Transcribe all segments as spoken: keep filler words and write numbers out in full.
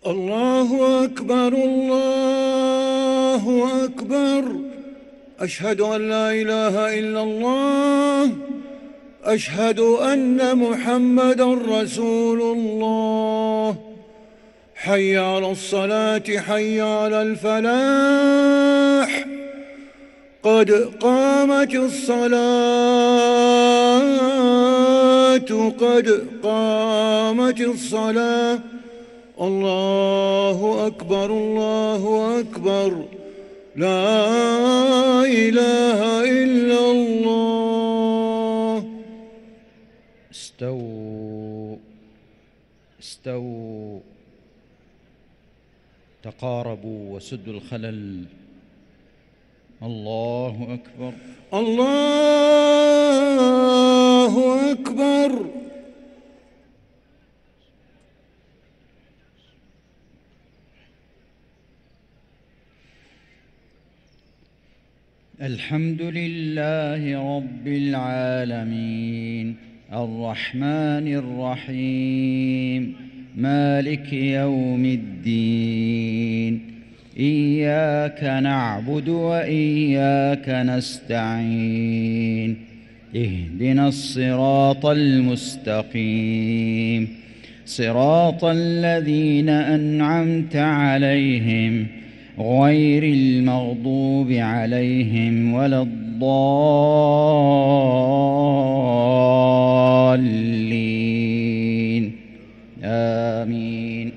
الله أكبر الله أكبر. أشهد أن لا إله إلا الله. أشهد أن محمدًا رسول الله. حي على الصلاة حي على الفلاح. قد قامت الصلاة قد قامت الصلاة. الله أكبر الله أكبر. لا إله إلا الله. استووا استووا تقاربوا وسدوا الخلل. الله أكبر الله أكبر. الحمد لله رب العالمين الرحمن الرحيم مالك يوم الدين. إياك نعبد وإياك نستعين. اهدنا الصراط المستقيم صراط الذين أنعمت عليهم غير المغضوب عليهم ولا الضالين. آمين.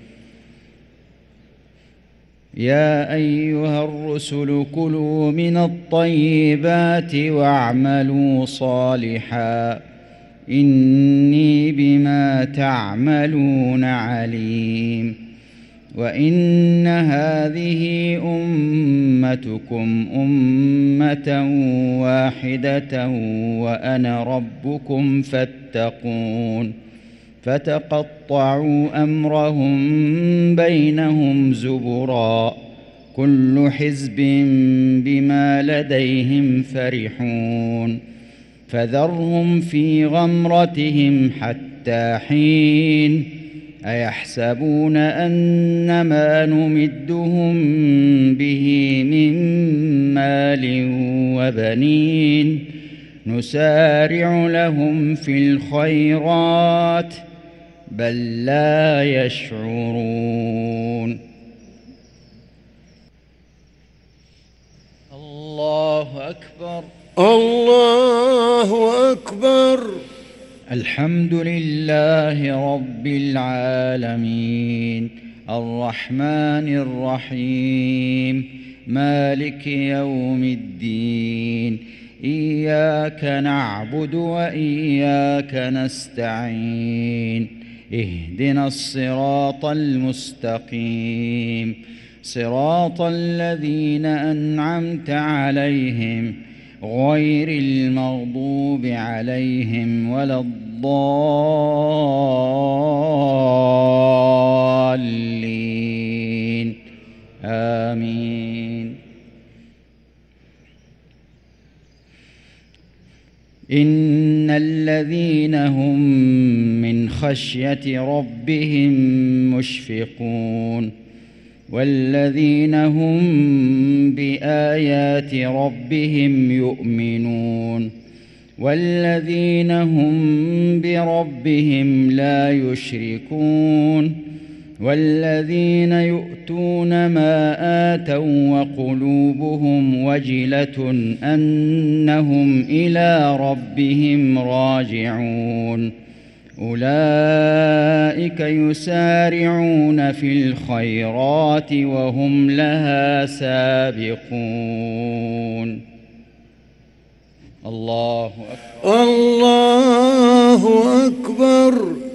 يا أيها الرسل كلوا من الطيبات واعملوا صالحا إني بما تعملون عليم. وإن هذه أمتكم أمة واحدة وأنا ربكم فاتقون. فتقطعوا أمرهم بينهم زبرا كل حزب بما لديهم فرحون. فذرهم في غمرتهم حتى حين. أيحسبون أن ما نمدهم به من مال وبنين نسارع لهم في الخيرات بل لا يشعرون. الله أكبر الله أكبر. الحمد لله رب العالمين الرحمن الرحيم مالك يوم الدين. إياك نعبد وإياك نستعين. اهدنا الصراط المستقيم صراط الذين أنعمت عليهم غير المغضوب عليهم ولا الضالين. آمين. إن الذين هم من خشية ربهم مشفقون والذين هم بآيات ربهم يؤمنون والذين هم بربهم لا يشركون والذين يؤتون ما آتوا وقلوبهم وجلة أنهم إلى ربهم راجعون. أولئك يسارعون في الخيرات وهم لها سابقون. الله أكبر الله أكبر.